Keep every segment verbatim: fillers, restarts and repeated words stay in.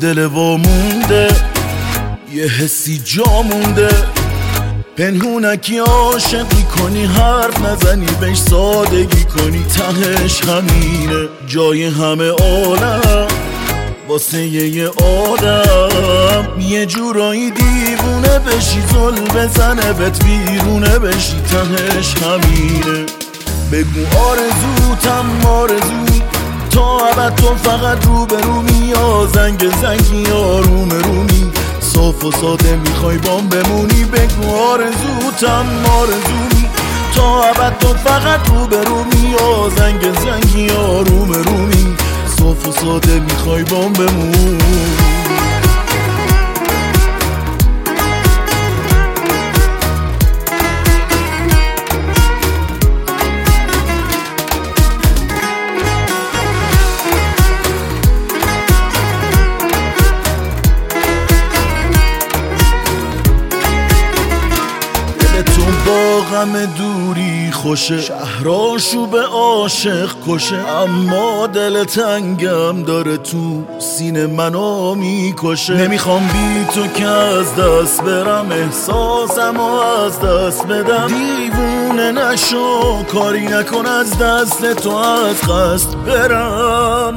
دل وامونده یه حسی جا مونده، پنهونکی عاشقی کنی حرف نزنی بهش سادگی کنی، تهش همینه جای همه عالم واسه یه آدم، یه جورایی دیوونه بشی زل بزنه بهت ویرونه بشی، تهش همینه. بگو آرزوتم آرزومی تا ابد تو فقط رو به رومی، یا زنگ زنگی یا روم رومی صاف و ساده میخوای بام بمونی. بگو آرزوتم آرزومی تا ابد تو فقط رو به رومی، یا زنگ زنگی یا روم رومی صاف و ساده میخوای بام بمونی. با غم دوری خوشه، شهراشو به عاشق کشه، اما دل تنگم داره تو سینه منو میکشه. نمیخوام بی تو که از دست برم، احساسم و از دست بدم، دیوونه نشو کاری نکن از دست تو از قصد برم.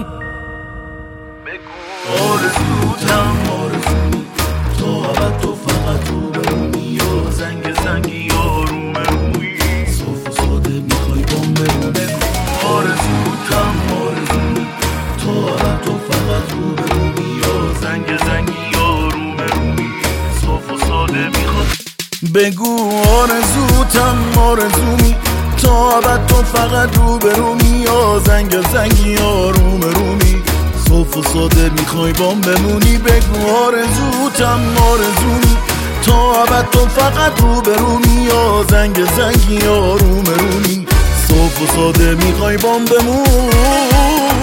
بگو آرزوتم آرزومی تا ابد تو فقط رو برومی، یا زنگ زنگی یا روم رومی صاف و ساده میخوای بام بمونی. آرزوتم آرزومی تا ابد تو فقط رو برومی، یا زنگ زنگی یا روم رومی صاف و ساده میخوای. بگو آرزوتم آرزومی تا ابد تو فقط رو برومی، یا زنگ زنگی یا روم رومی صاف و ساده میخوای بام بمونی. بگو آرزوتم آرزومی تا ابد تو فقط رو برومی، یا زنگ زنگی یا روم رومی صاف و ساده میخوای بام بمونی.